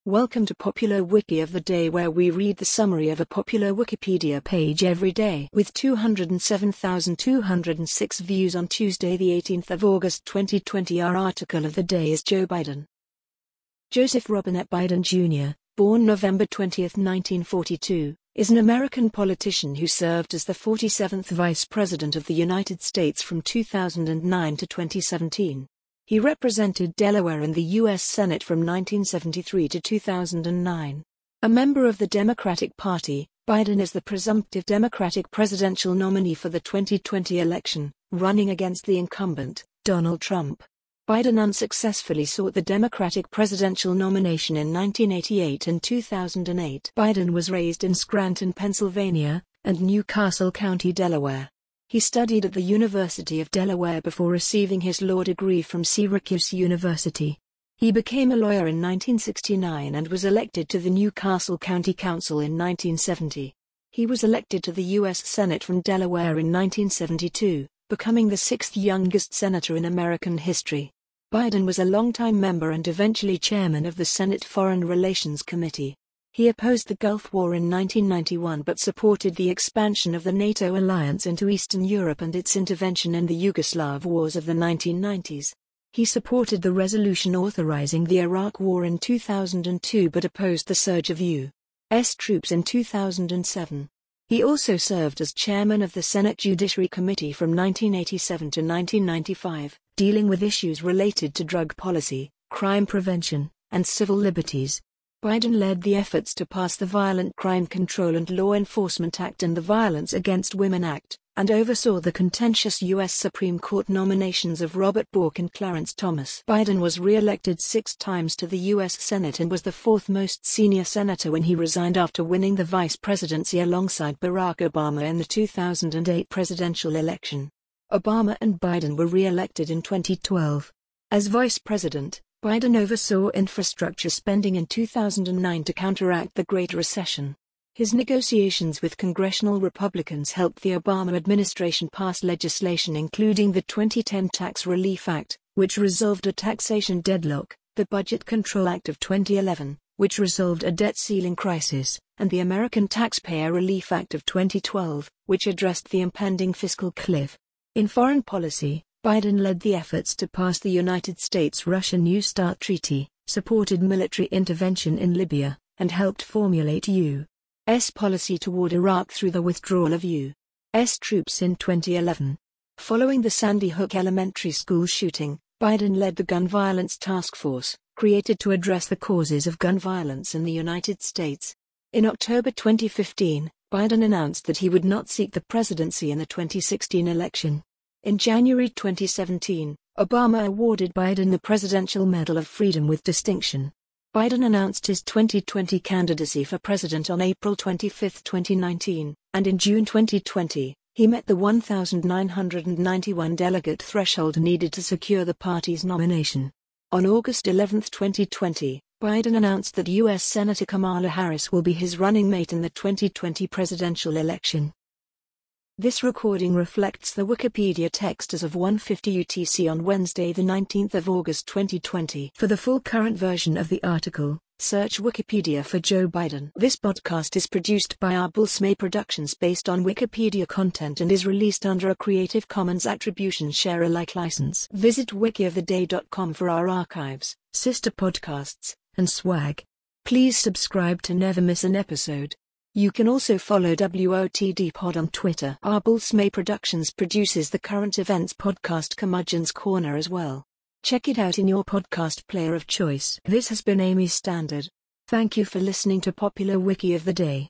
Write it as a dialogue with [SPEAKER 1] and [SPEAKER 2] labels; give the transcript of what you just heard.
[SPEAKER 1] Welcome to Popular Wiki of the Day, where we read the summary of a popular Wikipedia page every day. With 207,206 views on Tuesday the 18th of August 2020, our article of the day is Joe Biden. Joseph Robinette Biden Jr., born November 20, 1942, is an American politician who served as the 47th Vice President of the United States from 2009 to 2017. He represented Delaware in the U.S. Senate from 1973 to 2009. A member of the Democratic Party, Biden is the presumptive Democratic presidential nominee for the 2020 election, running against the incumbent, Donald Trump. Biden unsuccessfully sought the Democratic presidential nomination in 1988 and 2008. Biden was raised in Scranton, Pennsylvania, and Newcastle County, Delaware. He studied at the University of Delaware before receiving his law degree from Syracuse University. He became a lawyer in 1969 and was elected to the Newcastle County Council in 1970. He was elected to the U.S. Senate from Delaware in 1972, becoming the sixth youngest senator in American history. Biden was a longtime member and eventually chairman of the Senate Foreign Relations Committee. He opposed the Gulf War in 1991 but supported the expansion of the NATO alliance into Eastern Europe and its intervention in the Yugoslav wars of the 1990s. He supported the resolution authorizing the Iraq War in 2002 but opposed the surge of U.S. troops in 2007. He also served as chairman of the Senate Judiciary Committee from 1987 to 1995, dealing with issues related to drug policy, crime prevention, and civil liberties. Biden led the efforts to pass the Violent Crime Control and Law Enforcement Act and the Violence Against Women Act, and oversaw the contentious U.S. Supreme Court nominations of Robert Bork and Clarence Thomas. Biden was re-elected 6 times to the U.S. Senate and was the 4th most senior senator when he resigned after winning the vice presidency alongside Barack Obama in the 2008 presidential election. Obama and Biden were re-elected in 2012. As vice president, Biden oversaw infrastructure spending in 2009 to counteract the Great Recession. His negotiations with congressional Republicans helped the Obama administration pass legislation including the 2010 Tax Relief Act, which resolved a taxation deadlock, the Budget Control Act of 2011, which resolved a debt ceiling crisis, and the American Taxpayer Relief Act of 2012, which addressed the impending fiscal cliff. In foreign policy, Biden led the efforts to pass the United States-Russia New START Treaty, supported military intervention in Libya, and helped formulate U.S. policy toward Iraq through the withdrawal of U.S. troops in 2011. Following the Sandy Hook Elementary School shooting, Biden led the Gun Violence Task Force, created to address the causes of gun violence in the United States. In October 2015, Biden announced that he would not seek the presidency in the 2016 election. In January 2017, Obama awarded Biden the Presidential Medal of Freedom with distinction. Biden announced his 2020 candidacy for president on April 25, 2019, and in June 2020, he met the 1,991 delegate threshold needed to secure the party's nomination. On August 11, 2020, Biden announced that U.S. Senator Kamala Harris will be his running mate in the 2020 presidential election. This recording reflects the Wikipedia text as of 1:50 UTC on Wednesday the 19th of August 2020. For the full current version of the article, search Wikipedia for Joe Biden. This podcast is produced by Arbulsmay Productions based on Wikipedia content and is released under a Creative Commons Attribution Share Alike license. Visit wikioftheday.com for our archives, sister podcasts, and swag. Please subscribe to never miss an episode. You can also follow WOTD Pod on Twitter. Arbulsmay Productions produces the current events podcast Curmudgeon's Corner as well. Check it out in your podcast player of choice. This has been Amy Standard. Thank you for listening to Popular Wiki of the Day.